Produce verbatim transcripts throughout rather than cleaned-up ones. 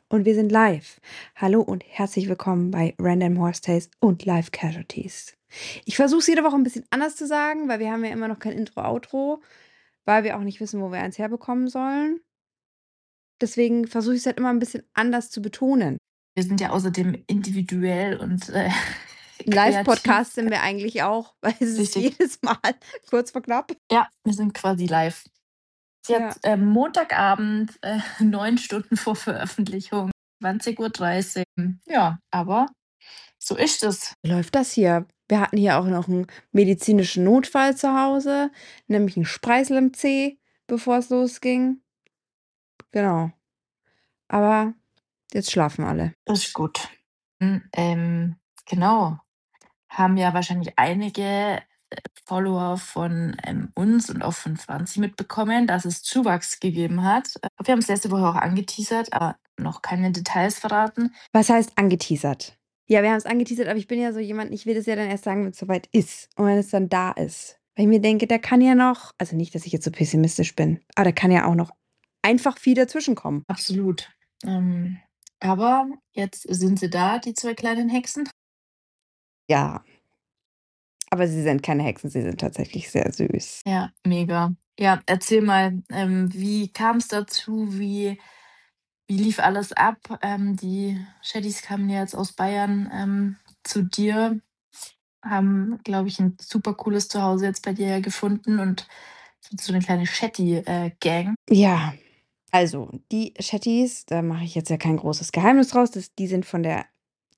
Und wir sind live. Hallo und herzlich willkommen bei Random Horse Tales und Live Casualties. Ich versuche es jede Woche ein bisschen anders zu sagen, weil wir haben ja immer noch kein Intro-Outro, weil wir auch nicht wissen, wo wir eins herbekommen sollen. Deswegen versuche ich es halt immer ein bisschen anders zu betonen. Wir sind ja außerdem individuell und äh, Ein kreativ. Live-Podcast sind wir eigentlich auch, weil es ist Richtig. jedes Mal kurz vor knapp. Ja, wir sind quasi live. Es ist Ja. jetzt ähm, Montagabend, äh, neun Stunden vor Veröffentlichung, zwanzig Uhr dreißig. Ja, aber so ist es. Wie läuft das hier? Wir hatten hier auch noch einen medizinischen Notfall zu Hause, nämlich einen Spreißel im Zeh, bevor es losging. Genau. Aber jetzt schlafen alle. Das ist gut. Hm, Ähm, genau. Haben ja wahrscheinlich einige äh, Follower von ähm, uns und auch von Franzi mitbekommen, dass es Zuwachs gegeben hat. Äh, Wir haben es letzte Woche auch angeteasert, aber noch keine Details verraten. Was heißt angeteasert? Ja, wir haben es angeteasert, aber ich bin ja so jemand, ich will das ja dann erst sagen, wenn es soweit ist und wenn es dann da ist. Weil ich mir denke, da kann ja noch, also nicht, dass ich jetzt so pessimistisch bin, aber da kann ja auch noch einfach viel dazwischenkommen. Absolut. Ähm, aber jetzt sind sie da, die zwei kleinen Hexen. Ja, aber sie sind keine Hexen, sie sind tatsächlich sehr süß. Ja, mega. Ja, erzähl mal, ähm, wie kam es dazu? Wie wie lief alles ab? Ähm, die Chattys kamen ja jetzt aus Bayern, ähm, zu dir, haben, glaube ich, ein super cooles Zuhause jetzt bei dir ja gefunden und sind so eine kleine Chatty, äh, Gang. Ja, also die Chatties, da mache ich jetzt ja kein großes Geheimnis draus, das, die sind von der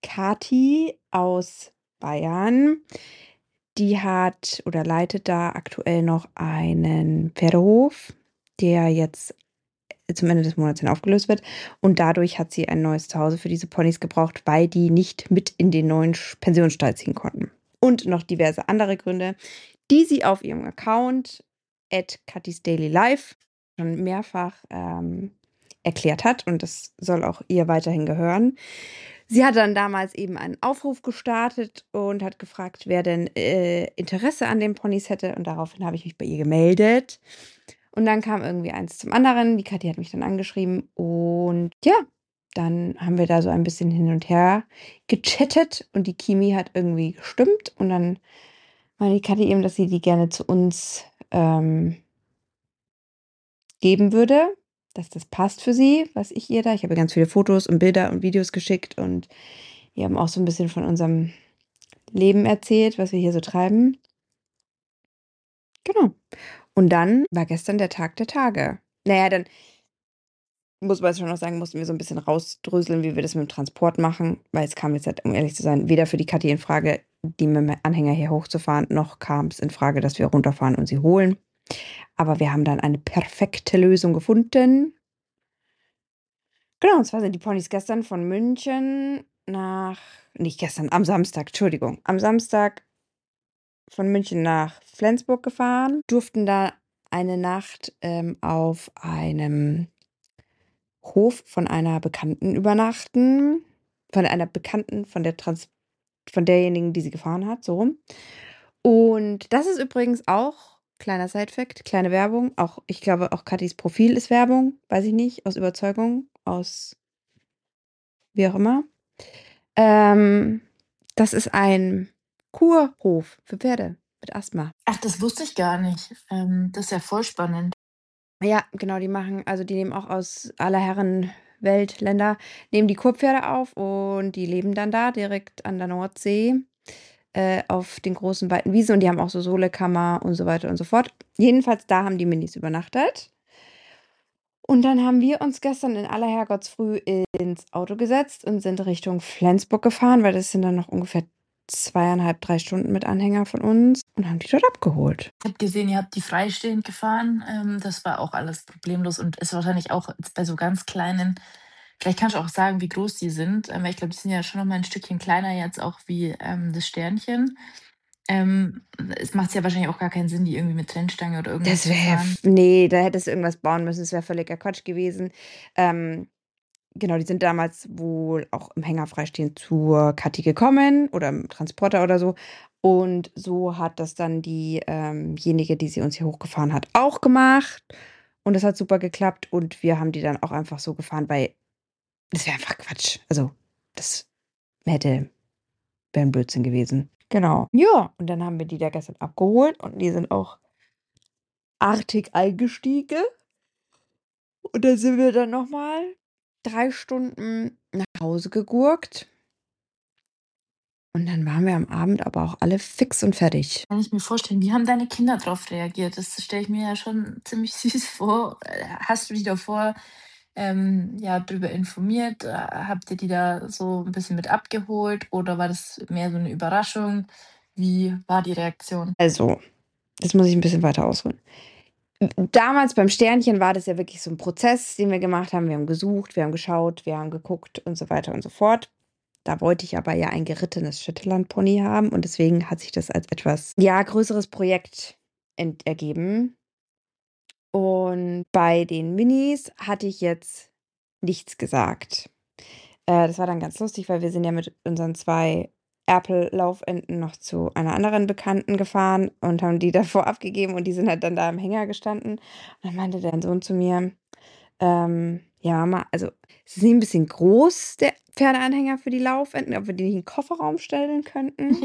Kati aus Bayern. Die hat oder leitet da aktuell noch einen Pferdehof, der jetzt zum Ende des Monats hin aufgelöst wird. Und dadurch hat sie ein neues Zuhause für diese Ponys gebraucht, weil die nicht mit in den neuen Sch- Pensionsstall ziehen konnten. Und noch diverse andere Gründe, die sie auf ihrem Account at Katis Daily Life schon mehrfach ähm, erklärt hat. Und das soll auch ihr weiterhin gehören. Sie hat dann damals eben einen Aufruf gestartet und hat gefragt, wer denn äh, Interesse an den Ponys hätte. Und daraufhin habe ich mich bei ihr gemeldet. Und dann kam irgendwie eins zum anderen. Die Kathi hat mich dann angeschrieben. Und ja, dann haben wir da so ein bisschen hin und her gechattet. Und die Kimi hat irgendwie gestimmt. Und dann meinte die Kathi eben, dass sie die gerne zu uns ähm, geben würde. Dass das passt für sie, was ich ihr da. Ich habe ihr ganz viele Fotos und Bilder und Videos geschickt. Und wir haben auch so ein bisschen von unserem Leben erzählt, was wir hier so treiben. Genau. Und dann war gestern der Tag der Tage. Naja, dann muss man jetzt schon noch sagen, mussten wir so ein bisschen rausdröseln, wie wir das mit dem Transport machen, weil es kam jetzt halt, um ehrlich zu sein, weder für die Kathi in Frage, die mit dem Anhänger hier hochzufahren, noch kam es in Frage, dass wir runterfahren und sie holen. Aber wir haben dann eine perfekte Lösung gefunden. Genau, und zwar sind die Ponys gestern von München nach, nicht gestern, am Samstag, Entschuldigung, am Samstag von München nach Flensburg gefahren, durften da eine Nacht ähm, auf einem Hof von einer Bekannten übernachten. Von einer Bekannten, von der Trans von derjenigen, die sie gefahren hat, so rum. Und das ist übrigens auch, kleiner Side-Fact, kleine Werbung, auch, ich glaube, auch Kathis Profil ist Werbung, weiß ich nicht, aus Überzeugung, aus wie auch immer. Ähm, das ist ein Kurhof für Pferde mit Asthma. Ach, das wusste ich gar nicht. Ähm, das ist ja voll spannend. Ja, genau, die machen, also die nehmen auch aus aller Herren Welt, Länder, nehmen die Kurpferde auf und die leben dann da direkt an der Nordsee äh, auf den großen weiten Wiesen und die haben auch so Solekammer und so weiter und so fort. Jedenfalls da haben die Minis übernachtet. Und dann haben wir uns gestern in aller Herrgottsfrüh ins Auto gesetzt und sind Richtung Flensburg gefahren, weil das sind dann noch ungefähr zweieinhalb, drei Stunden mit Anhänger von uns und haben die dort abgeholt. Ich habe gesehen, ihr habt die freistehend gefahren. Ähm, das war auch alles problemlos und ist wahrscheinlich auch jetzt bei so ganz kleinen. Vielleicht kannst du auch sagen, wie groß die sind, ähm, weil ich glaube, die sind ja schon noch mal ein Stückchen kleiner jetzt auch wie ähm, das Sternchen. Ähm, es macht ja wahrscheinlich auch gar keinen Sinn, die irgendwie mit Trennstange oder irgendwas Das zu wäre, fahren. nee, da hättest du irgendwas bauen müssen. Das wäre völliger Quatsch gewesen. Ähm, genau, die sind damals wohl auch im Hänger freistehend zur Kathi gekommen oder im Transporter oder so. Und so hat das dann die, ähm, diejenige, die sie uns hier hochgefahren hat, auch gemacht. Und das hat super geklappt. Und wir haben die dann auch einfach so gefahren, weil Das wäre einfach Quatsch. Also, das hätte wäre 'n Blödsinn gewesen. Genau. Ja, und dann haben wir die da gestern abgeholt und die sind auch artig eingestiegen. Und dann sind wir dann noch mal drei Stunden nach Hause gegurkt. Und dann waren wir am Abend aber auch alle fix und fertig. Kann ich mir vorstellen. Wie haben deine Kinder drauf reagiert? Das stelle ich mir ja schon ziemlich süß vor. Äh, hast du die davor, ähm, ja, drüber informiert? Äh, habt ihr die da so 'n bisschen mit abgeholt oder war das mehr so 'ne Überraschung? Wie war die Reaktion? Also, jetzt muss ich 'n bisschen weiter ausholen. M damals beim Sternchen war das ja wirklich so 'n Prozess, den wir gemacht haben. Wir haben gesucht, wir haben geschaut, wir haben geguckt und so weiter und so fort. Da wollte ich aber ja ein gerittenes Shetland-Pony haben und deswegen hat sich das als etwas, ja, größeres Projekt ent ergeben. Und bei den Minis hatte ich jetzt nichts gesagt. Äh, das war dann ganz lustig, weil wir sind ja mit unseren zwei Erpel-Laufenten noch zu einer anderen Bekannten gefahren und haben die davor abgegeben und die sind halt dann da am Hänger gestanden. Und dann meinte dein Sohn zu mir, ähm: „Ja, Mama, also, ist es nicht 'n bisschen groß, der Pferdeanhänger für die Laufenten, ob wir die nicht in 'n Kofferraum stellen könnten?“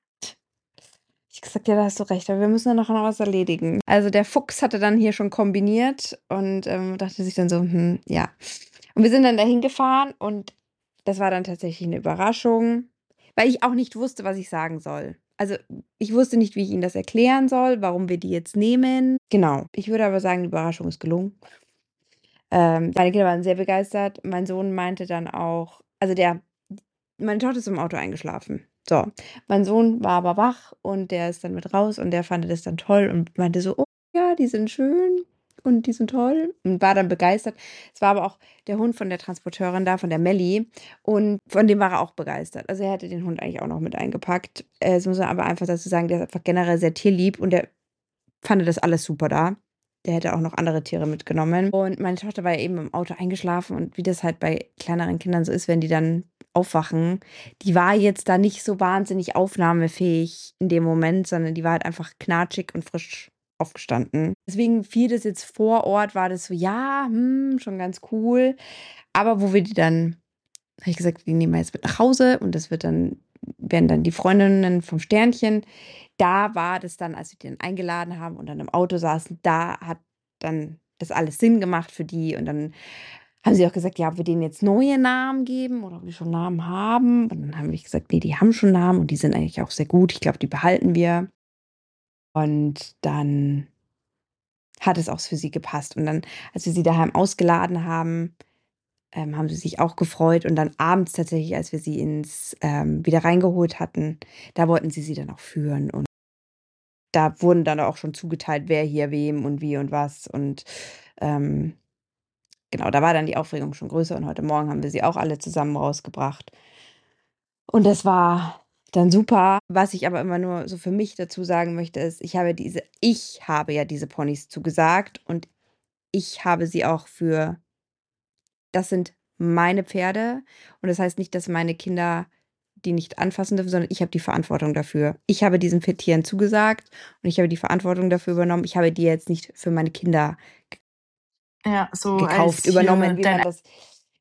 Ich gesagt: „Ja, da hast du recht, aber wir müssen ja nachher noch was erledigen.“ Also, der Fuchs hatte dann hier schon kombiniert und, ähm, dachte sich dann so: „Hm, ja.“ Und wir sind dann dahin gefahren und das war dann tatsächlich 'ne Überraschung, weil ich auch nicht wusste, was ich sagen soll. Also, ich wusste nicht, wie ich ihnen das erklären soll, warum wir die jetzt nehmen. Genau. Ich würde aber sagen, die Überraschung ist gelungen. Ähm, meine Kinder waren sehr begeistert. Mein Sohn meinte dann auch also, der meine Tochter ist im Auto eingeschlafen. So, mein Sohn war aber wach und der ist dann mit raus und der fand das dann toll und meinte so: „Oh ja, die sind schön und die sind toll“ und war dann begeistert. Es war aber auch der Hund von der Transporteurin da, von der Melli und von dem war er auch begeistert. Also, er hätte den Hund eigentlich auch noch mit eingepackt. Äh, jetzt muss man aber einfach dazu sagen, der ist einfach generell sehr tierlieb und der fand das alles super da. Der hätte auch noch andere Tiere mitgenommen. Und meine Tochter war ja eben im Auto eingeschlafen und wie das halt bei kleineren Kindern so ist, wenn die dann aufwachen, die war jetzt da nicht so wahnsinnig aufnahmefähig in dem Moment, sondern die war halt einfach knatschig und frisch aufgestanden. Deswegen fiel das jetzt vor Ort war das so: „Ja, hm, schon ganz cool.“ Aber wo wir die dann habe ich gesagt: „Die nehmen wir jetzt mit nach Hause und das wird dann werden dann die Freundinnen vom Sternchen.“ Da war das dann, als wir die dann eingeladen haben und dann im Auto saßen, da hat dann das alles Sinn gemacht für die und dann haben sie auch gesagt: „Ja, ob wir denen jetzt neue Namen geben oder ob die schon Namen haben.“ Und dann habe ich gesagt: „Ne, die haben schon Namen und die sind eigentlich auch sehr gut. Ich glaube, die behalten wir.“ Und dann hat es auch für sie gepasst. Und dann, als wir sie daheim ausgeladen haben, ähm, haben sie sich auch gefreut und dann abends tatsächlich, als wir sie ins ähm, wieder reingeholt hatten, da wollten sie sie dann auch führen und da wurden dann auch schon zugeteilt, wer hier wem und wie und was und, ähm, genau, da war dann die Aufregung schon größer und heute Morgen haben wir sie auch alle zusammen rausgebracht. Und das war dann super. Was ich aber immer nur so für mich dazu sagen möchte, ist, ich habe diese ich habe ja diese Ponys zugesagt und ich habe sie auch für das sind meine Pferde und das heißt nicht, dass meine Kinder die nicht anfassen dürfen, sondern ich habe die Verantwortung dafür. Ich habe diesen P Tieren zugesagt und ich habe die Verantwortung dafür übernommen. Ich habe die jetzt nicht für meine Kinder Ja, so gekauft, als hier übernommen, wie dein man das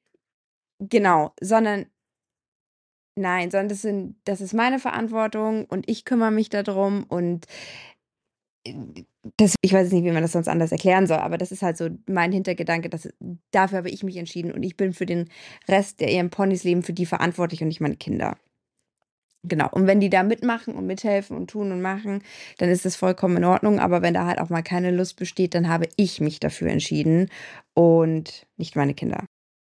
genau, sondern nein, sondern das sind das ist meine Verantwortung und ich kümmere mich da drum und äh, das ich weiß nicht, wie man das sonst anders erklären soll, aber das ist halt so mein Hintergedanke, dass dafür habe ich mich entschieden und ich bin für den Rest der ihren Ponys leben für die verantwortlich und nicht meine Kinder. Genau. Und wenn die da mitmachen und mithelfen und tun und machen, dann ist das vollkommen in Ordnung. Aber wenn da halt auch mal keine Lust besteht, dann habe ich mich dafür entschieden und nicht meine Kinder.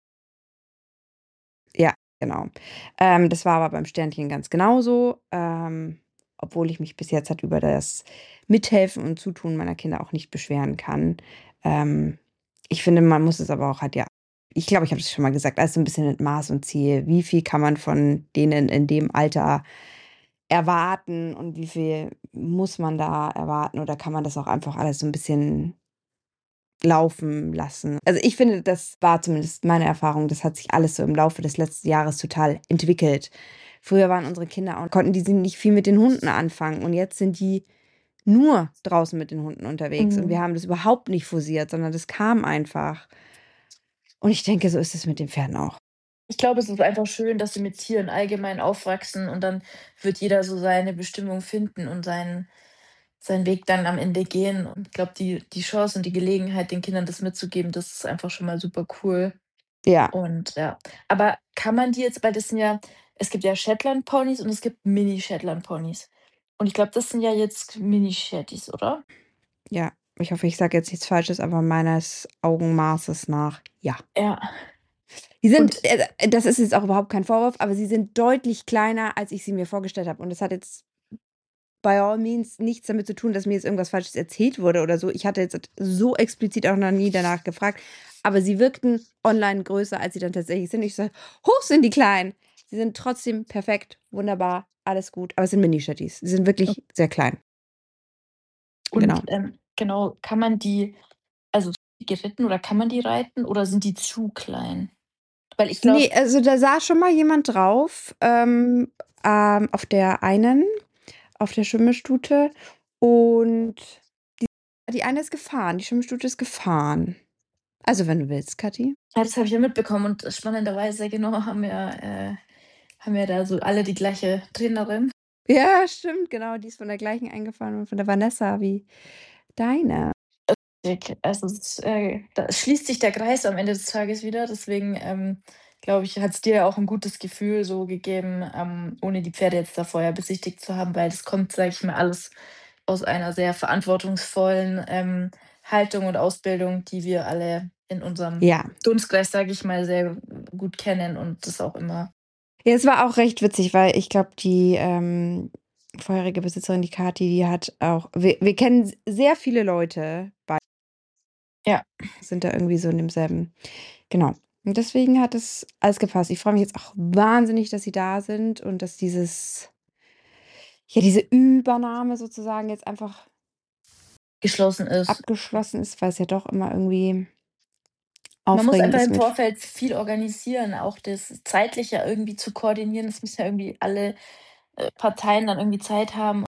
Ja, genau. Ähm, das war aber beim Sternchen ganz genauso, ähm, obwohl ich mich bis jetzt halt über das Mithelfen und Zutun meiner Kinder auch nicht beschweren kann. Ähm, ich finde, man muss es aber auch halt ja ich glaube, ich habe das schon mal gesagt, alles so 'n bisschen mit Maß und Ziel. Wie viel kann man von denen in dem Alter erwarten und wie viel muss man da erwarten oder kann man das auch einfach alles so 'n bisschen laufen lassen? Also, ich finde, das war zumindest meine Erfahrung, das hat sich alles so im Laufe des letzten Jahres total entwickelt. Früher waren unsere Kinder auch konnten die sie nicht viel mit den Hunden anfangen und jetzt sind die nur draußen mit den Hunden unterwegs und wir Mhm. haben das überhaupt nicht forciert, sondern das kam einfach. Und ich denke, so ist es mit den Pferden auch. Ich glaube, es ist einfach schön, dass sie mit Tieren allgemein aufwachsen und dann wird jeder so seine Bestimmung finden und seinen seinen Weg dann am Ende gehen. Und ich glaube, die die Chance und die Gelegenheit, den Kindern das mitzugeben, das ist einfach schon mal super cool. Ja, Und ja. Aber kann man die jetzt weil das sind ja es gibt ja Shetland-Ponys und es gibt Mini-Shetland-Ponys. Und ich glaube, das sind ja jetzt Mini-Shetties, oder? ja. Ich hoffe, ich sage jetzt nichts Falsches, aber meines Augenmaßes nach, ja. Ja. Die sind, Und äh, das ist jetzt auch überhaupt kein Vorwurf, aber sie sind deutlich kleiner, als ich sie mir vorgestellt habe. Und das hat jetzt by all means nichts damit zu tun, dass mir jetzt irgendwas Falsches erzählt wurde oder so. Ich hatte jetzt so explizit auch noch nie danach gefragt. Aber sie wirkten online größer, als sie dann tatsächlich sind. Ich sage, hoch sind die klein. Sie sind trotzdem perfekt, wunderbar, alles gut. Aber es sind Mini-Shetties. Sie sind wirklich sehr klein. und, Genau. ähm, genau, kann man die also geritten oder kann man die reiten oder sind die zu klein? Weil ich glaube Ne, also da saß schon mal jemand drauf, ähm, ähm, auf der einen, auf der Schwimmstute und die eine ist gefahren, die Schwimmstute ist gefahren. Also, wenn du willst, Kathi. ja, das habe ich ja mitbekommen und spannenderweise, genau, haben wir äh, haben wir da so alle die gleiche Trainerin. Ja, stimmt, genau, die ist von der gleichen eingefahren und von der Vanessa wie deine. Dick. Also, es äh, da schließt sich der Kreis am Ende des Tages wieder. Deswegen, ähm, glaube ich, hat's dir ja auch 'n gutes Gefühl so gegeben, ähm, ohne die Pferde jetzt da vorher besichtigt zu haben, weil das kommt, sage ich mal, alles aus einer sehr verantwortungsvollen, ähm, Haltung und Ausbildung, die wir alle in unserem Ja. Dunstkreis, sage ich mal, sehr gut kennen und das auch immer Ja, es war auch recht witzig, weil ich glaube, die, ähm, vorherige Besitzerin, die Kathi, die hat auch wir wir kennen s sehr viele Leute bei ja. sind da irgendwie so in demselben genau. Und deswegen hat es alles gepasst. Ich freue mich jetzt auch wahnsinnig, dass sie da sind und dass dieses ja, diese Übernahme sozusagen jetzt einfach Geschlossen ist. abgeschlossen ist, weil es ja doch immer irgendwie Man muss aufregend einfach ist im mit Vorfeld viel organisieren, auch das Zeitliche irgendwie zu koordinieren. Es müssen ja irgendwie alle, äh, Parteien dann irgendwie Zeit haben.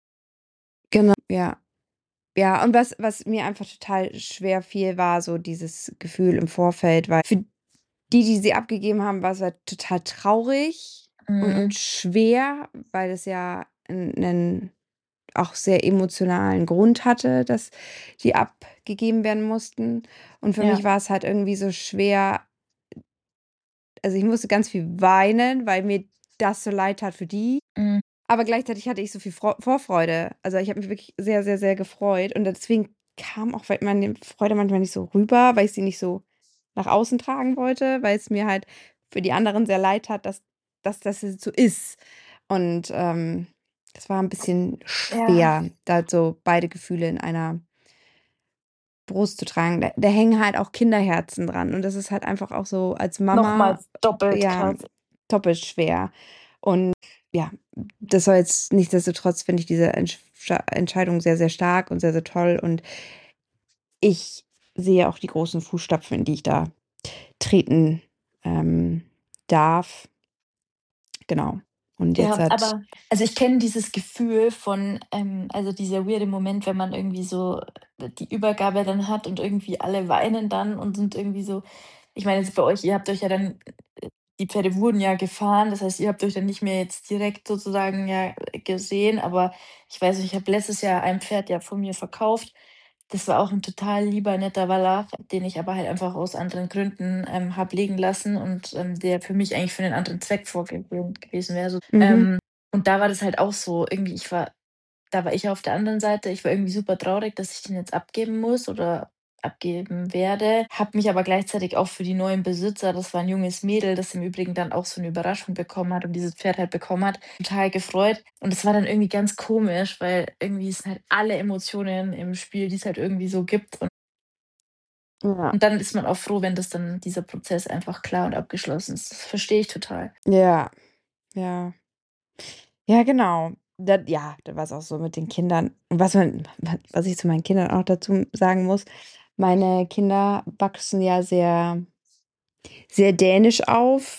genau, ja. Ja, und was was mir einfach total schwer fiel, war so dieses Gefühl im Vorfeld, weil für die, die sie abgegeben haben, war's halt total traurig und und Mhm, schwer, weil es ja 'n 'nen auch sehr emotionalen Grund hatte, dass die abgegeben werden mussten. Und für mich ja, war es halt irgendwie so schwer also, ich musste ganz viel weinen, weil mir das so leid tat für die. mhm, Aber gleichzeitig hatte ich so viel Freu Vorfreude. Also, ich habe mich wirklich sehr, sehr, sehr gefreut und deswegen kam auch vielleicht meine Freude manchmal nicht so rüber, weil ich sie nicht so nach außen tragen wollte, weil es mir halt für die anderen sehr leid tat, dass dass das jetzt so ist. Und, ähm, das war 'n bisschen ja, schwer, da so beide Gefühle in einer Brust zu tragen. Da da hängen halt auch Kinderherzen dran und das ist halt einfach auch so als Mama, nochmals doppelt ja, krass. doppelt schwer. Und ja, das soll jetzt nichtsdestotrotz finde ich diese Entsch Entscheidung sehr, sehr stark und sehr, sehr toll und ich sehe auch die großen Fußstapfen, in die ich da treten, ähm, darf. Genau. Und jetzt Ja, hat aber also, ich kenne dieses Gefühl von, ähm also, dieser weirde Moment, wenn man irgendwie so äh, die Übergabe dann hat und irgendwie alle weinen dann und sind irgendwie so ich meine jetzt bei euch, ihr habt euch ja dann die Pferde wurden ja gefahren, das heißt, ihr habt euch dann nicht mehr jetzt direkt sozusagen ja gesehen, aber ich weiß nicht, ich habe letztes Jahr ein Pferd ja von mir verkauft. Das war auch 'n total lieber, netter Wallach, den ich aber halt einfach aus anderen Gründen, ähm, habe legen lassen und, ähm, der für mich eigentlich für 'nen anderen Zweck vorgesehen gewesen wäre so. mhm, Ähm, und da war das halt auch so, irgendwie ich war da war ich auf der anderen Seite. Ich war irgendwie super traurig, dass ich den jetzt abgeben muss oder abgeben werde, habe mich aber gleichzeitig auch für die neuen Besitzer das war 'n junges Mädel, das im Übrigen dann auch so 'ne Überraschung bekommen hat und dieses Pferd halt bekommen hat, total gefreut. Und es war dann irgendwie ganz komisch, weil irgendwie sind halt alle Emotionen im Spiel, die's halt irgendwie so gibt. Und ja, und dann ist man auch froh, wenn das dann dieser Prozess einfach klar und abgeschlossen ist. Das verstehe ich total. ja, ja. Ja, genau. Da ja, da war's auch so mit den Kindern. Und was man wa was ich zu meinen Kindern auch dazu sagen muss, meine Kinder wachsen ja sehr sehr dänisch auf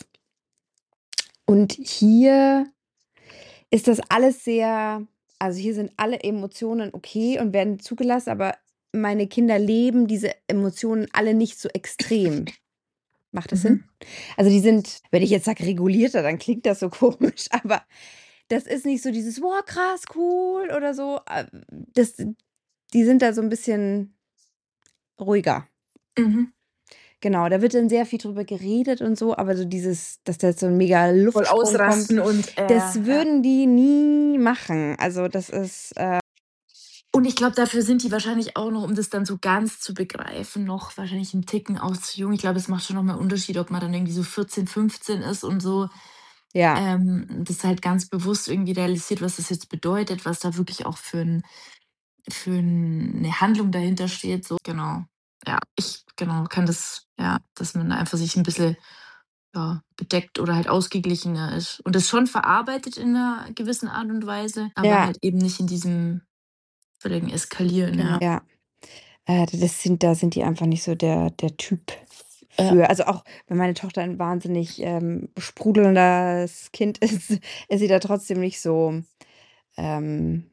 und hier ist das alles sehr also, hier sind alle Emotionen okay und werden zugelassen, aber meine Kinder leben diese Emotionen alle nicht so extrem. Macht das Sinn? Mhm. Also, die sind wenn ich jetzt sage regulierter, dann klingt das so komisch, aber das ist nicht so dieses: „Wow, krass, cool“ oder so. Äh, das die sind da so 'n bisschen ruhiger. Mhm. Genau, da wird dann sehr viel drüber geredet und so, aber so dieses, dass da jetzt so 'n mega Voll Luftsprung kommt, ausrasten und äh, das ja. würden die nie machen. Also, das ist, äh Und ich glaube, dafür sind die wahrscheinlich auch noch, um das dann so ganz zu begreifen, noch wahrscheinlich 'n Ticken auch zu jung. Ich glaube, es macht schon noch mal Unterschied, ob man dann irgendwie so vierzehn, fünfzehn ist und so, Ja. ähm, das halt ganz bewusst irgendwie realisiert, was das jetzt bedeutet, was da wirklich auch für 'n für 'n 'ne Handlung dahinter steht, so. Genau. Ja, ich genau, kann das ja, dass man da einfach sich 'n bisschen, ja, bedeckt oder halt ausgeglichener ist und das schon verarbeitet in 'ner gewissen Art und Weise, aber Ja. halt eben nicht in diesem völligen Eskalieren, Genau, ja. ja. Äh, d das sind da sind die einfach nicht so der der Typ Ja. für. Also, auch wenn meine Tochter 'n wahnsinnig, ähm, sprudelndes Kind ist, ist sie da trotzdem nicht so, ähm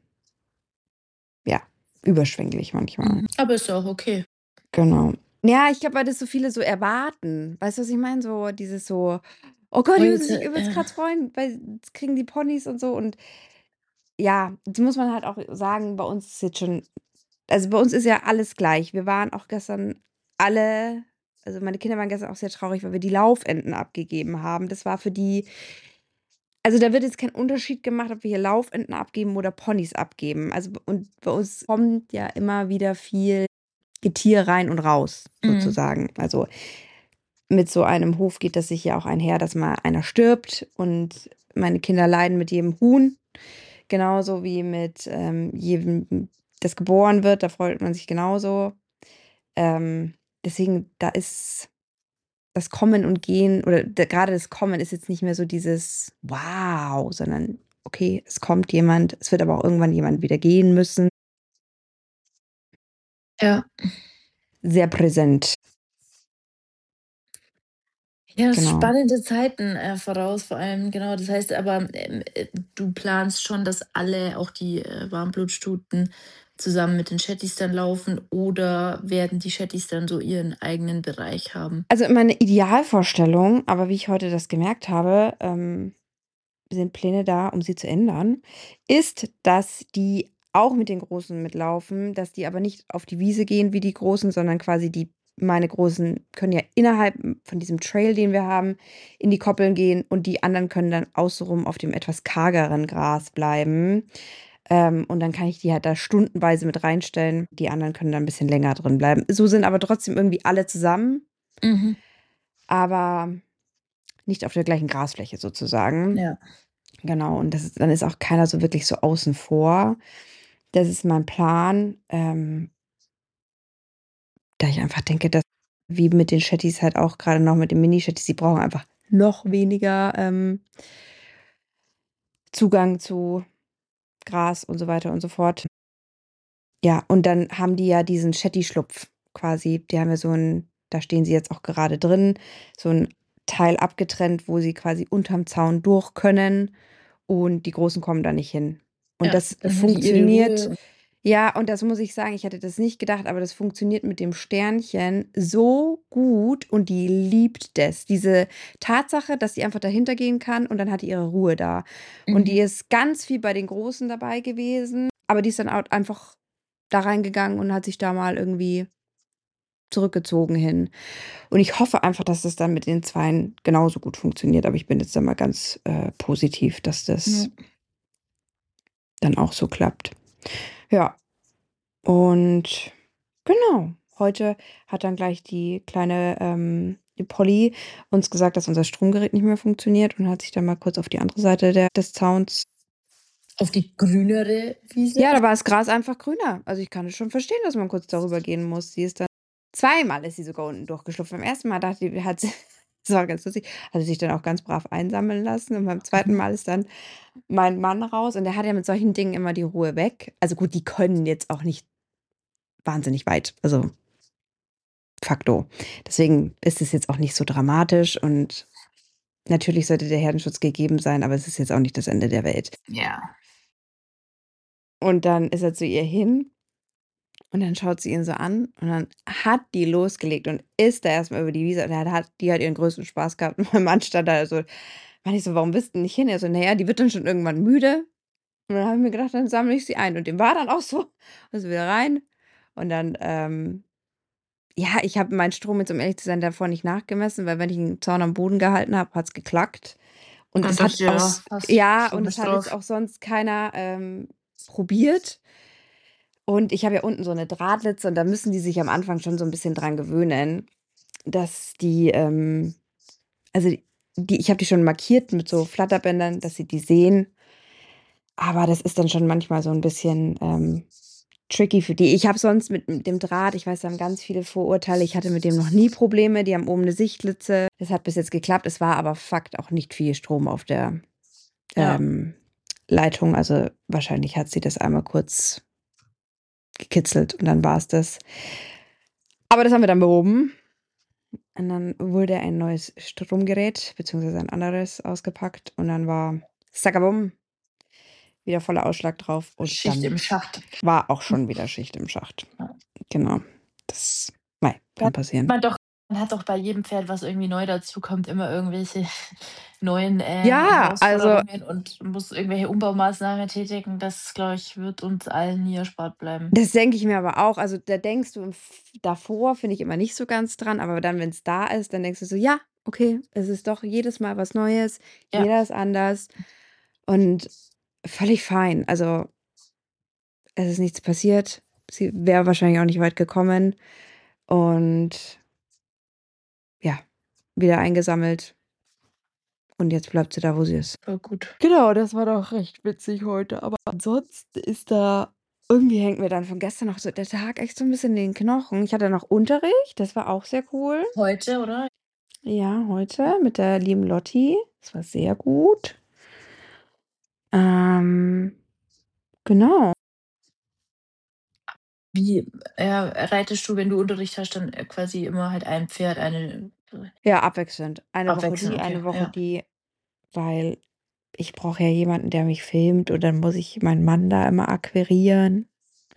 ja, überschwänglich manchmal. Mhm. Aber ist ja auch okay. Genau. Ja, ich glaube, weil das so viele so erwarten. Weißt du, was ich meine? So dieses so: „Oh Gott, die müssen sich Heute, übelst ja. krass freuen, weil jetzt kriegen die Ponys und so“ und ja, jetzt muss man halt auch sagen, bei uns ist jetzt schon also, bei uns ist ja alles gleich. Wir waren auch gestern alle also, meine Kinder waren gestern auch sehr traurig, weil wir die Laufenten abgegeben haben. Das war für die also, da wird jetzt kein Unterschied gemacht, ob wir hier Laufenten abgeben oder Ponys abgeben. Also, b und bei uns kommt ja immer wieder viel Getier rein und raus Mhm. sozusagen. Also, mit so einem Hof geht das sicher auch einher, dass mal einer stirbt und meine Kinder leiden mit jedem Huhn, genauso wie mit, ähm, jedem, das geboren wird, da freut man sich genauso. Ähm, deswegen, da ist das Kommen und Gehen oder d grade das Kommen ist jetzt nicht mehr so dieses: „Wow“, sondern: „Okay, es kommt jemand, es wird aber auch irgendwann jemand wieder gehen müssen.“ Ja. Sehr präsent. Ja, Genau. spannende Zeiten, äh, voraus, vor allem, genau. Das heißt aber, ähm, äh, du planst schon, dass alle, auch die, äh, Warmblutstuten zusammen mit den Shetties dann laufen oder werden die Shetties dann so ihren eigenen Bereich haben? Also, meine Idealvorstellung, aber wie ich heute das gemerkt habe, ähm, sind Pläne da, um sie zu ändern, ist, dass die auch mit den Großen mitlaufen, dass die aber nicht auf die Wiese gehen wie die Großen, sondern quasi die meine Großen können ja innerhalb von diesem Trail, den wir haben, in die Koppeln gehen und die anderen können dann außenrum auf dem etwas kargeren Gras bleiben. Ähm, und dann kann ich die halt da stundenweise mit reinstellen. Die anderen können da 'n bisschen länger drin bleiben. So sind aber trotzdem irgendwie alle zusammen Mhm. aber nicht auf der gleichen Grasfläche sozusagen. Ja. Genau, und das ist dann ist auch keiner so wirklich so außen vor. Das ist mein Plan, ähm da ich einfach denke, dass wie mit den Shetties halt auch grade noch mit den Mini-Shetties, die brauchen einfach noch weniger, ähm Zugang zu Gras und so weiter und so fort. Ja, und dann haben die ja diesen Shetty-Schlupf quasi. Die haben ja so 'n da stehen sie jetzt auch gerade drin, so 'n Teil abgetrennt, wo sie quasi unterm Zaun durch können und die Großen kommen da nicht hin. Und Ja, das dann haben die ihre funktioniert Ruhe. ja, und das muss ich sagen, ich hätte das nicht gedacht, aber das funktioniert mit dem Sternchen so gut und die liebt das. Diese Tatsache, dass sie einfach dahinter gehen kann und dann hat die ihre Ruhe da. Und die Mhm. ist ganz viel bei den Großen dabei gewesen, aber die ist dann auch einfach da reingegangen und hat sich da mal irgendwie zurückgezogen hin. Und ich hoffe einfach, dass das dann mit den Zweien genauso gut funktioniert, aber ich bin jetzt da mal ganz, äh, positiv, dass das Ja. dann auch so klappt. Ja, und genau, heute hat dann gleich die kleine, ähm die Polly uns gesagt, dass unser Stromgerät nicht mehr funktioniert und hat sich dann mal kurz auf die andere Seite der des Zauns Auf die grünere Wiese? Ja, da war das Gras einfach grüner. Also, ich kann das schon verstehen, dass man kurz darüber gehen muss. Sie ist dann zweimal ist sie sogar unten durchgeschlüpft. Beim ersten Mal dachte die hat sie das war ganz lustig, hat sie sich dann auch ganz brav einsammeln lassen und beim zweiten Mhm. Mal ist dann mein Mann raus und der hat ja mit solchen Dingen immer die Ruhe weg. Also, gut, die können jetzt auch nicht wahnsinnig weit, also facto. Deswegen ist es jetzt auch nicht so dramatisch und natürlich sollte der Herdenschutz gegeben sein, aber es ist jetzt auch nicht das Ende der Welt. Ja. Und dann ist er zu ihr hin Und dann schaut sie ihn so an und dann hat die losgelegt und ist da erstmal über die Wiese und er hat, die hat ihren größten Spaß gehabt. Und mein Mann stand da so, meine ich so, warum bist du nicht hin? Er so, naja, die wird dann schon irgendwann müde. Und dann habe ich mir gedacht, dann sammle ich sie ein. Und dem war dann auch so. Also wieder rein. Und dann, ähm, ja, ich habe meinen Strom jetzt, um ehrlich zu sein, davor nicht nachgemessen, weil wenn ich einen Zaun am Boden gehalten habe, hat es geklackt. Und Dann es dachte hat ich, auch, ja, s- passt, ja, so und es bist hat jetzt drauf. auch sonst keiner ähm, probiert. Und ich habe ja unten so eine Drahtlitze und da müssen die sich am Anfang schon so ein bisschen dran gewöhnen, dass die, ähm, also die, die ich habe die schon markiert mit so Flatterbändern, dass sie die sehen. Aber das ist dann schon manchmal so ein bisschen ähm, tricky für die. Ich habe sonst mit, mit dem Draht, ich weiß, da haben ganz viele Vorurteile. Ich hatte mit dem noch nie Probleme. Die haben oben eine Sichtlitze. Das hat bis jetzt geklappt. Es war aber Fakt auch nicht viel Strom auf der Ja. ähm, Leitung. Also wahrscheinlich hat sie das einmal kurz gekitzelt und dann war es das. Aber das haben wir dann behoben. Und dann wurde ein neues Stromgerät, beziehungsweise ein anderes ausgepackt. Und dann war Sakabum, wieder voller Ausschlag drauf. Und Schicht dann im Schacht. war auch schon wieder Schicht im Schacht. Ja. Genau. Das, mei, Ja, kann passieren. man doch man hat doch bei jedem Pferd, was irgendwie neu dazukommt, immer irgendwelche neuen, äh, Ja, also Herausforderungen und muss irgendwelche Umbaumaßnahmen tätigen. Das, glaube ich, wird uns allen nie erspart bleiben. das denke ich mir aber auch. Also da denkst du im F davor finde ich immer nicht so ganz dran, aber dann, wenn es da ist, dann denkst du so, ja, okay, es ist doch jedes Mal was Neues, Ja, jeder ist anders und völlig fein. Also es ist nichts passiert. Sie wäre wahrscheinlich auch nicht weit gekommen und ja, wieder eingesammelt und jetzt bleibt sie da, wo sie ist. voll gut. Genau, das war doch recht witzig heute, aber ansonsten ist da irgendwie hängt mir dann von gestern noch so der Tag echt so ein bisschen in den Knochen. Ich hatte noch Unterricht, das war auch sehr cool. Heute, oder? Ja, heute mit der lieben Lotti. Das war sehr gut. Ähm, genau. Wie, äh, reitest du, wenn du Unterricht hast, dann, äh, quasi immer halt ein Pferd, eine Ja, abwechselnd. Eine Woche abwechselnd, die, okay, eine Woche ja. die, weil ich brauche ja jemanden, der mich filmt und dann muss ich meinen Mann da immer akquirieren.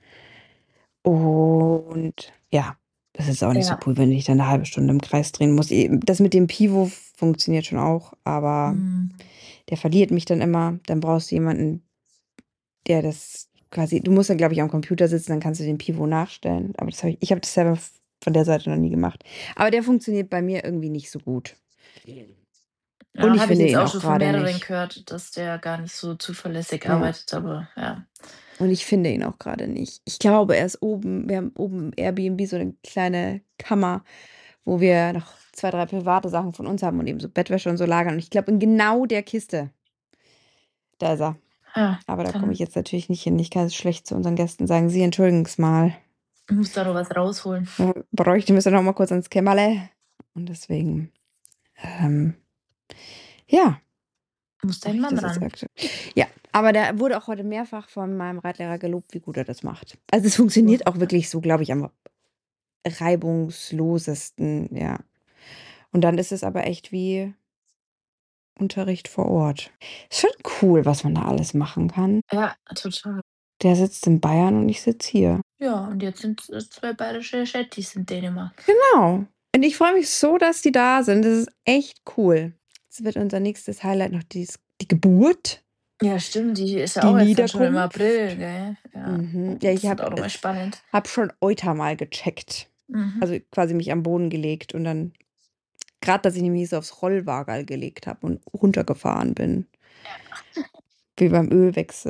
Und ja, das ist auch nicht so Ja. cool, wenn ich dann eine halbe Stunde im Kreis drehen muss. E das mit dem Pivo funktioniert schon auch, aber Mhm. der verliert mich dann immer. Dann brauchst du jemanden, der das quasi du musst dann, glaube ich, am Computer sitzen, dann kannst du den Pivo nachstellen. Aber das habe ich ich habe das selber v von der Seite noch nie gemacht. Aber der funktioniert bei mir irgendwie nicht so gut. Und Ja, ich habe ich finde jetzt ihn auch auch schon von grade mehreren nicht. gehört, dass der gar nicht so zuverlässig Ja, arbeitet, aber ja. und ich finde ihn auch grade nicht. Ich glaube, er ist oben wir haben oben im Airbnb so 'ne kleine Kammer, wo wir noch zwei, drei private Sachen von uns haben und eben so Bettwäsche und so lagern. Und ich glaube, in genau der Kiste, da ist er. Ja, Aber da komme ich dann jetzt natürlich nicht hin. Ich kann es schlecht zu unseren Gästen sagen: „Sie, entschuldigen's mal, musst da noch was rausholen. äh, bräuchte müsste noch mal kurz ins Kämmerle.“ Und deswegen, ähm, ja, Muss dein mache ich Mann das jetzt ran. aktu ja, aber der wurde auch heute mehrfach von meinem Reitlehrer gelobt, wie gut er das macht. Also, es funktioniert auch wirklich so, glaube ich, am reibungslosesten, ja. Und dann ist es aber echt wie Unterricht vor Ort. Ist schon cool, was man da alles machen kann. Ja, total. Der sitzt in Bayern und ich sitze hier. Ja, und jetzt sind es zwei bayerische Shetties in Dänemark. Genau. Und ich freue mich so, dass die da sind. Das ist echt cool. Jetzt wird unser nächstes Highlight noch dies die Geburt, Ja, stimmt, die ist ja die auch jetzt dann schon im April, Niederkunft. gell? Ja. Mhm. Oh, Ja, ich das wird habe auch noch mal es spannend. habe schon Euter mal gecheckt. Mhm. Also, quasi mich am Boden gelegt und dann grad, dass ich nämlich so aufs Rollwagerl gelegt habe und runtergefahren bin, wie beim Ölwechsel.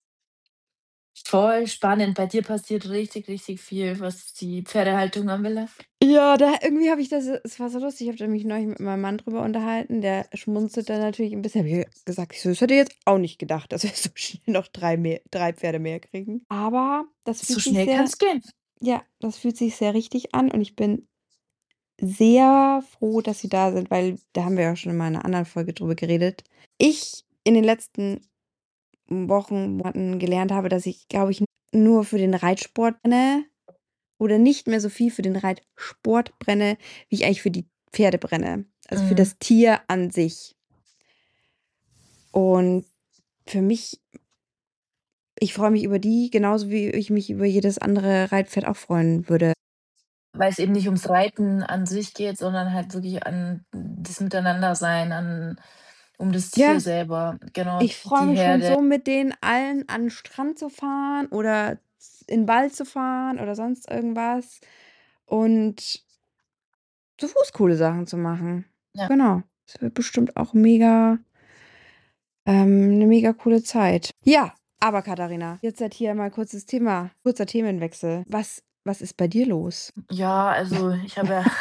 Voll spannend. Bei dir passiert richtig, richtig viel, was die Pferdehaltung anbelangt. Ja, da irgendwie habe ich das es war so lustig, ich habe da mich neulich mit meinem Mann drüber unterhalten, der schmunzelt dann natürlich 'n bisschen. Habe ich gesagt, ich so: „Das hätte ich jetzt auch nicht gedacht, dass wir so schnell noch drei mehr drei Pferde mehr kriegen.“ Aber das So fühlt sich schnell sehr kann's gehen. ja, das fühlt sich sehr richtig an und ich bin sehr froh, dass sie da sind, weil da haben wir ja schon in meiner anderen Folge drüber geredet. Ich in den letzten Wochen, Monaten gelernt habe, dass ich, glaube ich, nur für den Reitsport brenne oder nicht mehr so viel für den Reitsport brenne, wie ich eigentlich für die Pferde brenne. Also, für Mhm. das Tier an sich. Und für mich Ich freue mich über die, genauso wie ich mich über jedes andere Reitpferd auch freuen würde. Weil's eben nicht ums Reiten an sich geht, sondern halt wirklich an das Miteinandersein, an um das Tier Ja, selber, genau, ich freue die mich schon Herde. so, mit denen allen an 'n Strand zu fahren oder z in 'n Wald zu fahren oder sonst irgendwas und zu Fuß coole Sachen zu machen. Ja. Genau. Das wird bestimmt auch mega ähm, 'ne mega coole Zeit. Ja, aber Katharina, jetzt halt hier mal kurzes Thema kurzer Themenwechsel. Was was ist bei dir los? Ja, also, ich habe ja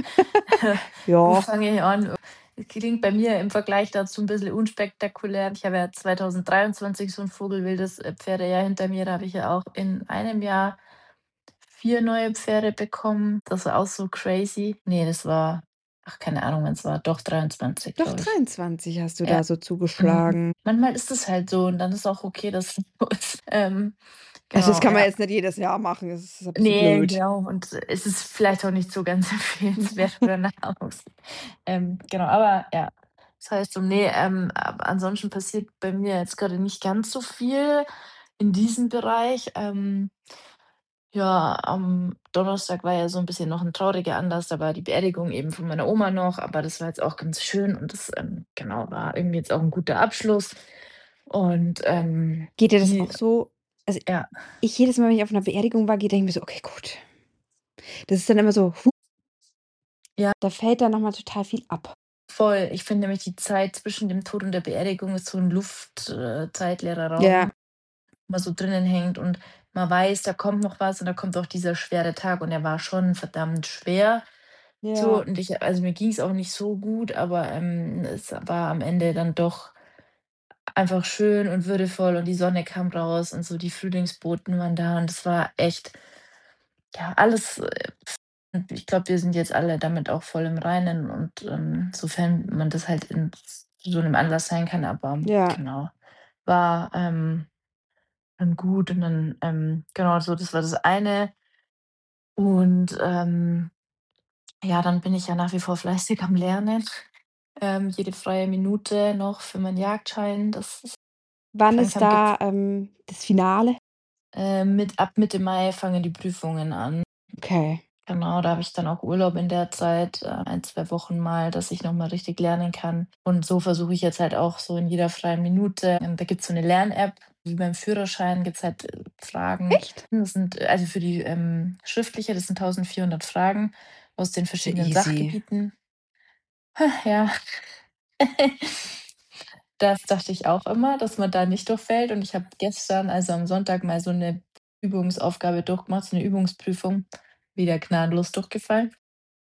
wo Ja. fange ich an? Es klingt bei mir im Vergleich dazu 'n bisschen unspektakulär. Ich habe ja zweitausenddreiundzwanzig so 'n vogelwildes, äh, Pferdejahr hinter mir. Da habe ich ja auch in einem Jahr vier neue Pferde bekommen. Das war auch so crazy. Ne, das war ach, keine Ahnung, wann's war. Doch dreiundzwanzig, Doch, glaube ich. dreiundzwanzig hast du Ja. da so Mhm. zugeschlagen. Manchmal ist es halt so und dann ist auch okay, dass es so ist. Ähm, Also, das genau, kann man ja. jetzt nicht jedes Jahr machen. Das ist ja bisschen Ne, blöd. genau. Und es ist vielleicht auch nicht so ganz empfehlenswert für den Ähm, genau, aber ja. Das heißt so, ne, ähm, aber ansonsten passiert bei mir jetzt grade nicht ganz so viel in diesem Bereich. Ähm, ja, am Donnerstag war ja so 'n bisschen noch 'n trauriger Anlass. Da war die Beerdigung eben von meiner Oma noch, aber das war jetzt auch ganz schön und das, ähm, genau, war irgendwie jetzt auch 'n guter Abschluss. Und, ähm, Geht dir das die auch so? Also, ja. ich jedes Mal, wenn ich auf 'ner Beerdigung war, gehe denke ich mir so: „Okay, gut.“ Das ist dann immer so, hu Ja. da fällt dann noch mal total viel ab. Voll. Ich finde nämlich, die Zeit zwischen dem Tod und der Beerdigung ist so 'n Luft äh, zeitleerer Raum, Ja. wo man so drinnen hängt und man weiß, da kommt noch was und da kommt auch dieser schwere Tag und er war schon verdammt schwer. So Ja. und ich also, mir ging's auch nicht so gut, aber, ähm, es war am Ende dann doch einfach schön und würdevoll und die Sonne kam raus und so die Frühlingsboten waren da und das war echt ja, alles, äh, und ich glaube, wir sind jetzt alle damit auch voll im Reinen und, ähm, sofern man das halt in zu so 'nem Anlass sein kann, aber Ja. genau. War, ähm, dann gut und dann, ähm genau, so, das war das eine. Und, ähm, ja, dann bin ich ja nach wie vor fleißig am Lernen. Ähm, jede freie Minute noch für meinen Jagdschein. Das ist Wann fange ich ist am Gipf da, ähm, das Finale? Ähm, mit ab Mitte Mai fangen die Prüfungen an. Okay. Genau, da habe ich dann auch Urlaub in der Zeit, äh, ein, zwei Wochen mal, dass ich noch mal richtig lernen kann. Und so versuche ich jetzt halt auch so in jeder freien Minute ähm, da gibt's so 'ne Lern-App. Wie beim Führerschein gibt's halt, äh, Fragen. Echt? Das sind also, für die, ähm, schriftliche, das sind tausendvierhundert Fragen aus den Ist ja verschiedenen easy. Sachgebieten. Ja. Das dachte ich auch immer, dass man da nicht durchfällt und ich habe gestern, also, am Sonntag mal so 'ne Übungsaufgabe durchgemacht, so 'ne Übungsprüfung. Wieder gnadenlos durchgefallen.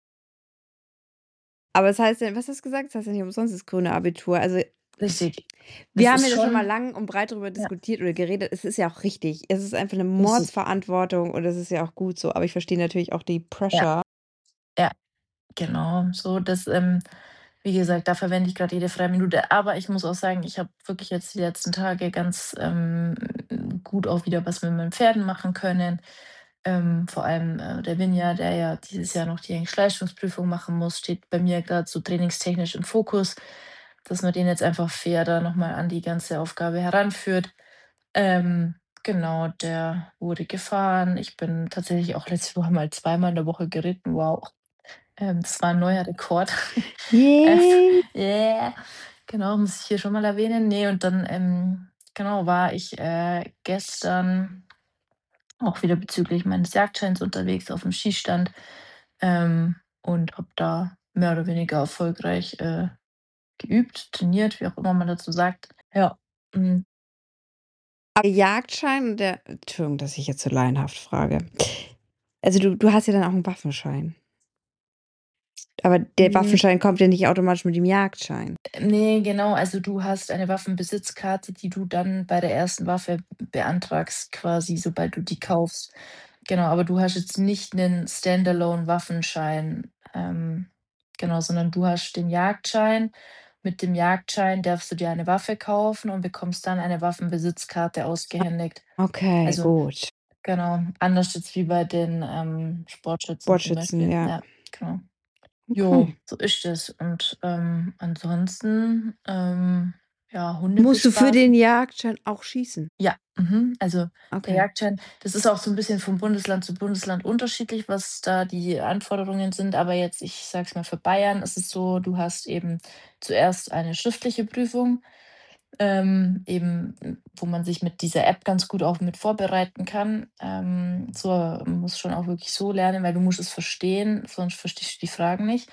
Aber das heißt ja was hast du gesagt? Das heißt ja nicht umsonst das grüne Abitur. Also Richtig. wir Es haben ist ja da schon mal schon lang und breit drüber ja. diskutiert oder geredet. Es ist ja auch richtig. Es ist einfach 'ne Richtig. Mordsverantwortung und das ist ja auch gut so. Aber ich verstehe natürlich auch die Ja. Pressure. Ja, genau. So, das, ähm wie gesagt, da verwende ich grad jede freie Minute. Aber ich muss auch sagen, ich habe wirklich jetzt die letzten Tage ganz, ähm, gut auch wieder was mit meinen Pferden machen können. Ähm, vor allem, äh, der Vinja, der ja dieses Jahr noch die Englisch-Leistungsprüfung machen muss, steht bei mir grad so trainingstechnisch im Fokus, dass man den jetzt einfach fair da noch mal an die ganze Aufgabe heranführt. Ähm, genau, der wurde gefahren. Ich bin tatsächlich auch letzte Woche mal zweimal in der Woche geritten. Wow. Ähm, das war 'n neuer Rekord. Äh, Yay. yeah, genau, muss ich hier schon mal erwähnen. Ne, und dann, ähm, genau, war ich, äh, gestern auch wieder bezüglich meines Jagdscheins unterwegs auf'm Schießstand, ähm, und habe da mehr oder weniger erfolgreich, äh, geübt, trainiert, wie auch immer man dazu sagt. Ja, mhm. Der Jagdschein und der Entschuldigung, dass ich jetzt so laienhaft frage. Also, du du hast ja dann auch 'n Waffenschein? Aber der Hm. Waffenschein kommt ja nicht automatisch mit dem Jagdschein. Ne, genau, also, du hast eine Waffenbesitzkarte, die du dann bei der ersten Waffe beantragst quasi, sobald du die kaufst. Genau, aber du hast jetzt nicht 'nen Stand-alone-Waffenschein, ähm, genau, sondern du hast den Jagdschein. Mit dem Jagdschein darfst du dir eine Waffe kaufen und bekommst dann eine Waffenbesitzkarte ausgehändigt. Okay, Also gut. genau, anders jetzt wie bei den, ähm, Sportschützen zum Sportschützen, Beispiel. ja. Ja, genau. Jo, Okay. so ist das. Und, ähm, ansonsten, ähm ja, Musst du für Hundebestrafung. den Jagdschein auch schießen? Ja, mhm. Also, der Okay. Jagdschein, das ist auch so 'n bisschen von Bundesland zu Bundesland unterschiedlich, was da die Anforderungen sind. Aber jetzt, ich sage es mal, für Bayern ist es so, du hast eben zuerst eine schriftliche Prüfung, ähm, eben, hm, wo man sich mit dieser App ganz gut auch mit vorbereiten kann. Ähm, so man muss schon auch wirklich so lernen, weil du musst es verstehen, sonst verstehst du die Fragen nicht.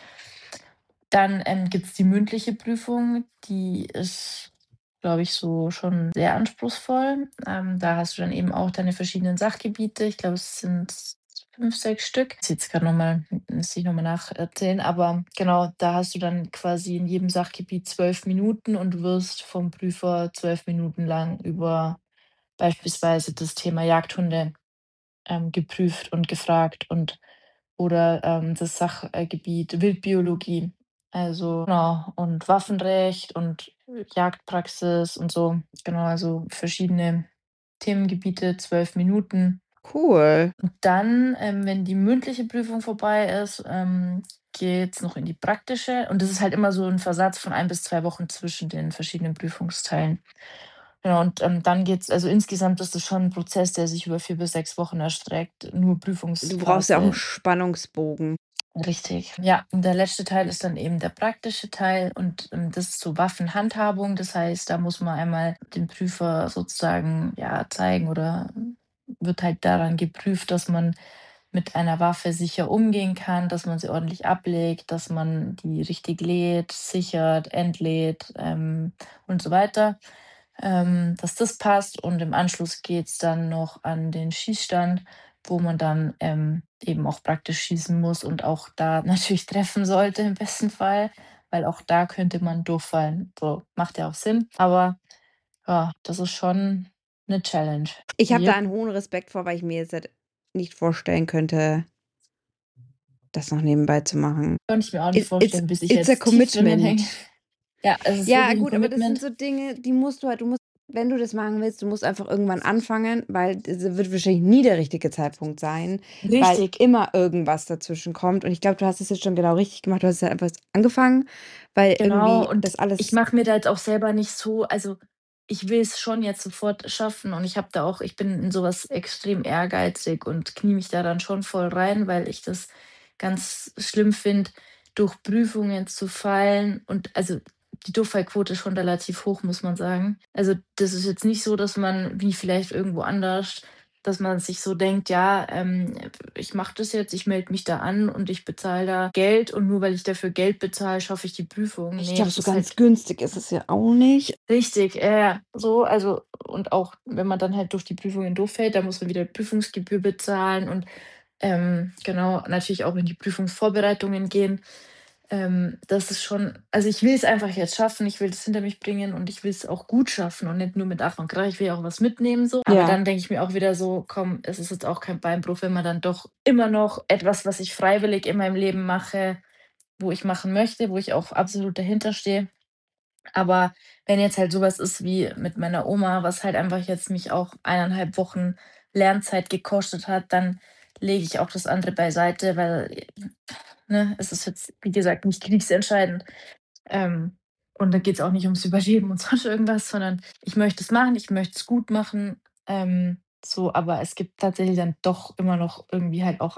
Dann, ähm, gibt's die mündliche Prüfung, die ist, glaube ich, so schon sehr anspruchsvoll. Ähm, da hast du dann eben auch deine verschiedenen Sachgebiete. Ich glaube, es sind fünf, sechs Stück. Muss jetzt grad noch mal müsste ich noch mal nacherzählen, aber genau, da hast du dann quasi in jedem Sachgebiet zwölf Minuten und du wirst vom Prüfer zwölf Minuten lang über beispielsweise das Thema Jagdhunde, ähm, geprüft und gefragt und oder, ähm, das Sachgebiet Wildbiologie. Also genau, und Waffenrecht und Jagdpraxis und so. Genau, also verschiedene Themengebiete, zwölf Minuten. Cool. Und dann, ähm, wenn die mündliche Prüfung vorbei ist, ähm, geht's noch in die praktische. Und das ist halt immer so 'n Versatz von ein bis zwei Wochen zwischen den verschiedenen Prüfungsteilen. Genau, und, ähm, dann geht's also insgesamt ist das schon 'n Prozess, der sich über vier bis sechs Wochen erstreckt, nur Du brauchst ja auch 'n Prüfungsphase. Spannungsbogen. Richtig. Ja, und der letzte Teil ist dann eben der praktische Teil und, ähm, das ist so Waffenhandhabung. Das heißt, da muss man einmal dem Prüfer sozusagen, ja, zeigen oder wird halt daran geprüft, dass man mit einer Waffe sicher umgehen kann, dass man sie ordentlich ablegt, dass man die richtig lädt, sichert, entlädt, ähm, und so weiter, ähm, dass das passt. Und im Anschluss geht's dann noch an den Schießstand, wo man dann, ähm, eben auch praktisch schießen muss und auch da natürlich treffen sollte im besten Fall, weil auch da könnte man durchfallen. So, macht ja auch Sinn. Aber ja, das ist schon 'ne Challenge. Ich habe da Jep. einen hohen Respekt vor, weil ich mir jetzt halt nicht vorstellen könnte das noch nebenbei zu machen. Könnte ich mir auch nicht It it's vorstellen, bis ich it's a jetzt tief drinnen hänge. commitment. Ja, es ist Ja, wirklich 'n gut, aber das sind Commitment. so Dinge, die musst du halt du musst wenn du das machen willst, du musst einfach irgendwann anfangen, weil das wird wahrscheinlich nie der richtige Zeitpunkt sein, weil Richtig. immer irgendwas dazwischen kommt. Und ich glaube, du hast es jetzt schon genau richtig gemacht. Du hast ja einfach jetzt angefangen, weil Genau, irgendwie und das ich alles mache mir da jetzt auch selber nicht so also, ich will's schon jetzt sofort schaffen und ich habe da auch ich bin in so was extrem ehrgeizig und knie mich da dann schon voll rein, weil ich das ganz schlimm finde, durch Prüfungen zu fallen und also, die Durchfallquote ist schon relativ hoch, muss man sagen. Also, das ist jetzt nicht so, dass man wie vielleicht irgendwo anders dass man sich so denkt: „Ja, ähm, ich mache das jetzt, ich melde mich da an und ich bezahle da Geld und nur weil ich dafür Geld bezahle, schaffe ich die Prüfung.“ Ich Ne, glaube, das so ist ganz halt günstig ist es ja auch nicht. Richtig, ja, ja, so, also und auch wenn man dann halt durch die Prüfungen durchfällt, dann muss man wieder Prüfungsgebühr bezahlen und, ähm, genau, natürlich auch in die Prüfungsvorbereitungen gehen. Ähm, das ist schon also, ich will's einfach jetzt schaffen, ich will das hinter mich bringen und ich will's auch gut schaffen und nicht nur mit Ach und Krach. Ich will ja auch was mitnehmen so. Aber Ja. dann denke ich mir auch wieder so: „Komm, es ist jetzt auch kein Beinbruch, wenn man dann doch immer noch etwas, was ich freiwillig in meinem Leben mache, wo ich machen möchte, wo ich auch absolut dahinter stehe.“ Aber wenn jetzt halt so was ist wie mit meiner Oma, was halt einfach jetzt mich auch eineinhalb Wochen Lernzeit gekostet hat, dann lege ich auch das andere beiseite, weil, äh, ne, es ist jetzt, wie gesagt, nicht kriegsentscheidend. Ähm, und da geht's auch nicht ums Überleben und sonst irgendwas, sondern ich möchte es machen, ich möchte es gut machen, ähm, so. Aber es gibt tatsächlich dann doch immer noch irgendwie halt auch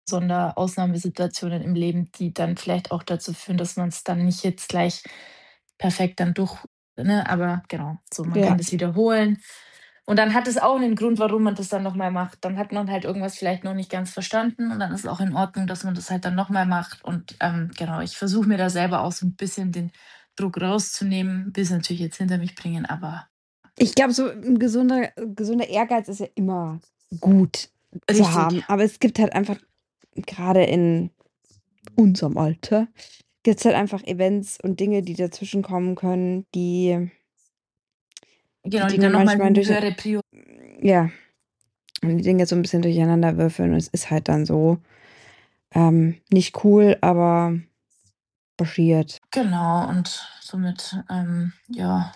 Sonderausnahmesituationen im Leben, die dann vielleicht auch dazu führen, dass man's dann nicht jetzt gleich perfekt dann durch ne, aber genau, so, man kann Ja. das wiederholen. Und dann hat es auch 'nen Grund, warum man das dann noch mal macht. Dann hat man halt irgendwas vielleicht noch nicht ganz verstanden und dann ist es auch in Ordnung, dass man das halt dann noch mal macht. Und, ähm, genau, ich versuche mir da selber auch so 'n bisschen den Druck rauszunehmen, will's natürlich jetzt hinter mich bringen, aber Ich glaube, so 'n gesunder gesunder Ehrgeiz ist ja immer gut zu Richtig. haben. Aber es gibt halt einfach grade in unserem Alter gibt's halt einfach Events und Dinge, die dazwischenkommen können, die die Genau, die Dinge dann noch mal manchmal 'ne durch höhere Prio ja, und die Dinge so 'n bisschen durcheinanderwürfeln und es ist halt dann so, ähm, nicht cool, aber passiert. Genau, und somit, ähm, ja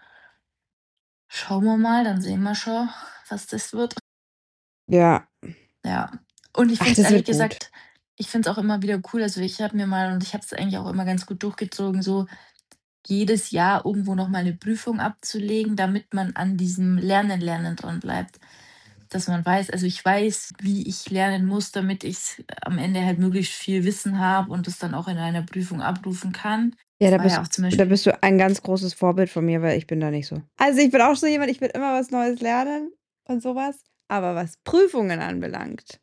schauen wir mal, dann sehen wir schon, was das wird. Ja. Ja. Und ich Ach, finde es das ehrlich wird gut. gesagt ich finde es auch immer wieder cool also, ich habe mir mal und ich habe es eigentlich auch immer ganz gut durchgezogen so jedes Jahr irgendwo noch mal 'ne Prüfung abzulegen, damit man an diesem Lernen, Lernen dranbleibt. Dass man weiß also, ich weiß, wie ich lernen muss, damit ich am Ende halt möglichst viel Wissen habe und das dann auch in einer Prüfung abrufen kann. Ja, da War bist ja auch zum da Beispiel bist du ein ganz großes Vorbild von mir, weil ich bin da nicht so. Also, ich bin auch so jemand, ich will immer was Neues lernen und so was, aber was Prüfungen anbelangt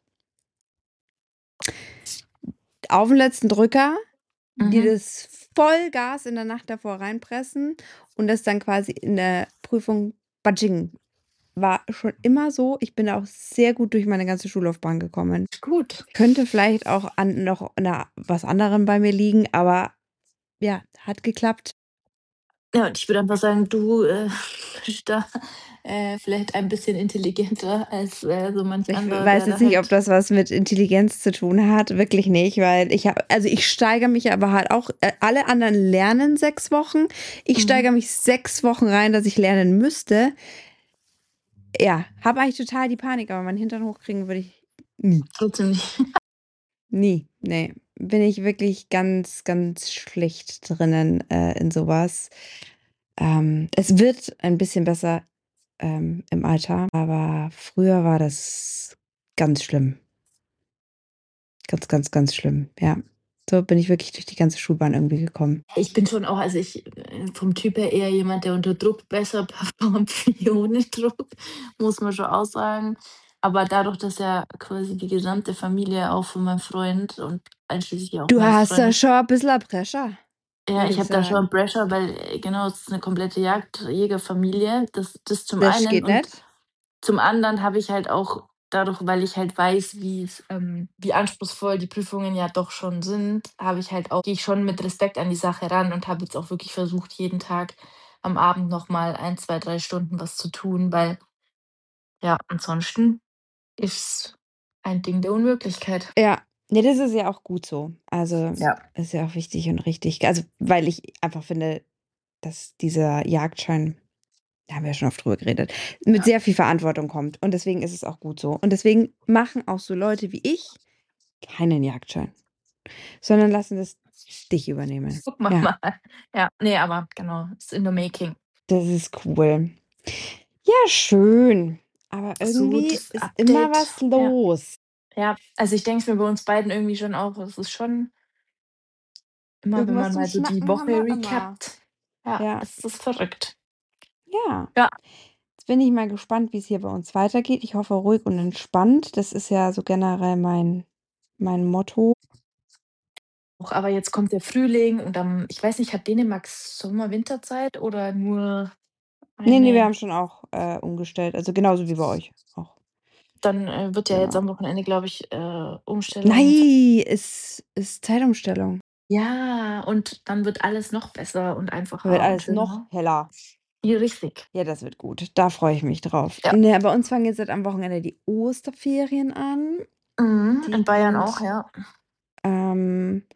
auf 'n letzten Drücker, dir Mhm. das Vollgas in der Nacht davor reinpressen und das dann quasi in der Prüfung Batsching. War schon immer so. Ich bin auch sehr gut durch meine ganze Schullaufbahn gekommen. Gut. Könnte vielleicht auch an noch 'ner was anderem bei mir liegen, aber ja, hat geklappt. Ja, und ich würde einfach sagen, du, äh, bist da, äh, vielleicht ein bisschen intelligenter als, äh, so manch Ich w anderer, weiß der jetzt da nicht, ob halt das was mit Intelligenz zu tun hat, wirklich nicht, weil ich habe also, ich steigere mich aber halt auch äh, alle anderen lernen sechs Wochen. Ich Mhm. steigere mich sechs Wochen rein, dass ich lernen müsste. Ja, habe eigentlich total die Panik, aber meinen Hintern hochkriegen würde ich nie. Trotzdem nicht. Nie, ne. Bin ich wirklich ganz, ganz schlecht drinnen, äh, in so was. Ähm, es wird ein bisschen besser, ähm, im Alter, aber früher war das ganz schlimm. Ganz, ganz, ganz schlimm, ja. So bin ich wirklich durch die ganze Schulbahn irgendwie gekommen. Ich bin schon auch also, ich, äh, vom Typ her eher jemand, der unter Druck besser performt wie ohne Druck, muss man schon auch sagen. Aber dadurch, dass ja quasi die gesamte Familie auch von meinem Freund und einschließlich auch Du meines hast da Freundes schon a bisschen Pressure, Ja, würde ich ich habe da sagen. schon Pressure, weil, äh, genau, es ist 'ne komplette Jagdjägerfamilie. Das das zum Das einen geht und nicht. zum anderen habe ich halt auch dadurch, weil ich halt weiß, wie's ähm, wie anspruchsvoll die Prüfungen ja doch schon sind, habe ich halt auch gehe ich schon mit Respekt an die Sache ran und habe jetzt auch wirklich versucht, jeden Tag am Abend noch mal ein, zwei, drei Stunden was zu tun, weil ja, ansonsten ist's ein Ding der Unmöglichkeit. Ja, ne, das ist ja auch gut so. Also, Ja. ist ja auch wichtig und richtig. Also, weil ich einfach finde, dass dieser Jagdschein da haben wir ja schon oft drüber geredet, mit Ja. sehr viel Verantwortung kommt und deswegen ist es auch gut so. Und deswegen machen auch so Leute wie ich keinen Jagdschein, sondern lassen das dich übernehmen. Gucken wir Ja. mal. Ja, ne, aber genau, it's in the making. Das ist cool. Ja, schön, aber So, irgendwie das ist immer Update, was ja. los. Ja, also, ich denke es mir bei uns beiden irgendwie schon auch, es ist schon immer wenn Irgendwas man zum mal so die Schnacken haben Woche wir immer. recapt, ja, Ja. es ist verrückt. Ja. Ja. Jetzt bin ich mal gespannt, wie's hier bei uns weitergeht. Ich hoffe ruhig und entspannt. Das ist ja so generell mein mein Motto. Och, aber jetzt kommt der Frühling und dann ich weiß nicht, hat Dänemark Sommer Winterzeit oder nur Ne, ne, wir eine haben schon auch, äh, umgestellt, also, genauso wie bei euch auch. Dann, äh, wird ja jetzt Genau. am Wochenende, glaube ich, äh, Umstellung Nein, ist ist Zeitumstellung. Ja, und dann wird alles noch besser und Wird einfacher und alles noch schöner. heller. Ja, richtig. Ja, das wird gut. Da freue ich mich drauf. Ja. Ne, bei uns fangen jetzt halt am Wochenende die Osterferien an. Mhm, in Die Bayern auch, sind ja. ähm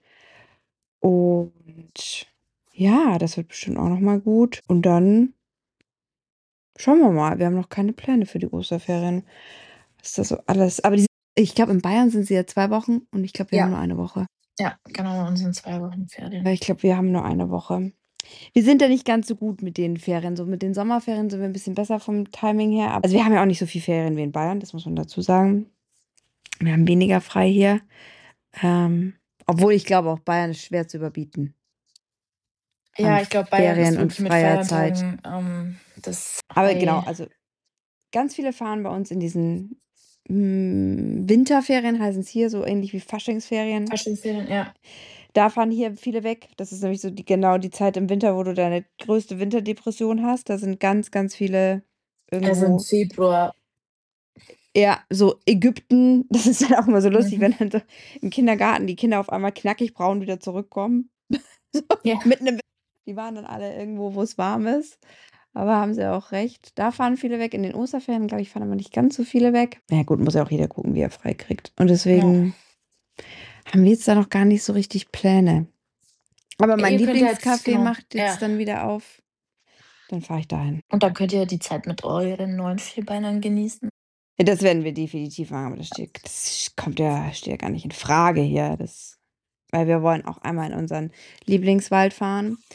und ja, das wird bestimmt auch noch mal gut. Und dann schauen wir mal. Wir haben noch keine Pläne für die Osterferien. Was da so alles aber die ich glaube, in Bayern sind sie ja zwei Wochen und ich glaube, wir haben Ja. nur eine Woche. Ja, genau, bei uns sind zwei Wochen Ja, Ferien. ich glaube, wir haben nur eine Woche. Wir sind da nicht ganz so gut mit den Ferien. So mit den Sommerferien sind wir 'n bisschen besser vom Timing her. Also, wir haben ja auch nicht so viel Ferien wie in Bayern, das muss man dazu sagen. Wir haben weniger frei hier. Ähm, obwohl ich glaube auch, Bayern ist schwer zu überbieten an Ja, ich glaube, Bayern ist Ferien und wirklich mit freier Zeit. Feiertagen, ähm, das Aber genau, High also, ganz viele fahren bei uns in diesen, hm, Winterferien heißen's hier, so ähnlich wie Faschingsferien. Faschingsferien, ja. Da fahren hier viele weg. Das ist nämlich so die genau die Zeit im Winter, wo du deine größte Winterdepression hast. Da sind ganz, ganz viele Also, im irgendwo Februar. Ja, so Ägypten, das ist dann auch immer so lustig, Mhm. wenn dann so im Kindergarten die Kinder auf einmal knackig braun wieder zurückkommen. So Ja. mitten im Wi die waren dann alle irgendwo, wo's warm ist. Aber haben sie auch recht. Da fahren viele weg. In den Osterferien, glaube ich, fahren aber nicht ganz so viele weg. Na ja gut, muss ja auch jeder gucken, wie er frei kriegt. Und Ja. deswegen haben wir jetzt da noch gar nicht so richtig Pläne. Aber Ja, mein ihr könnt ja jetzt Lieblingscafé genau, macht ja. jetzt dann wieder auf. Dann fahre ich dahin. Und dann könnt ihr die Zeit mit euren neuen Vierbeinern genießen. Ja, das werden wir definitiv machen, aber das steht das kommt ja steht ja gar nicht infrage hier, das weil wir wollen auch einmal in unseren Lieblingswald fahren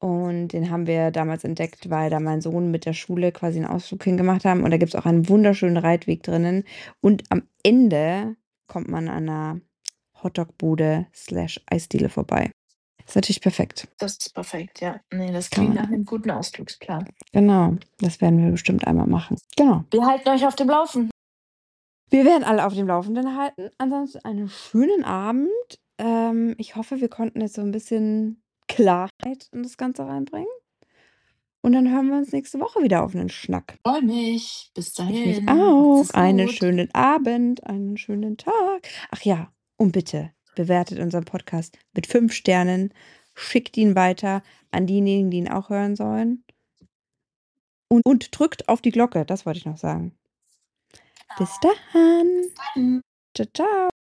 Und den haben wir damals entdeckt, weil da mein Sohn mit der Schule quasi 'n Ausflug hingemacht haben und da gibt's auch einen wunderschönen Reitweg drinnen und am Ende kommt man an 'ner Hotdog-Bude slash Eisdiele vorbei. Ist natürlich perfekt. Das ist perfekt, ja. Ne, das Kann klingt man nach 'nem guten Ausflugsplan. Genau, das werden wir bestimmt einmal machen. Genau. Wir halten euch auf dem Laufen. Wir werden alle auf dem Laufenden halten. Ansonsten einen schönen Abend. Ähm, ich hoffe, wir konnten jetzt so 'n bisschen Klarheit in das Ganze reinbringen. Und dann hören wir uns nächste Woche wieder auf 'nen Schnack. Freue mich. Bis Ich mich dahin. Macht auch. es Einen gut. schönen Abend, einen schönen Tag. Ach ja, und bitte bewertet unseren Podcast mit fünf Sternen, schickt ihn weiter an diejenigen, die ihn auch hören sollen. Und und drückt auf die Glocke, das wollte ich noch sagen. Bis Genau. dann. Bis dann. Tschau, tschau.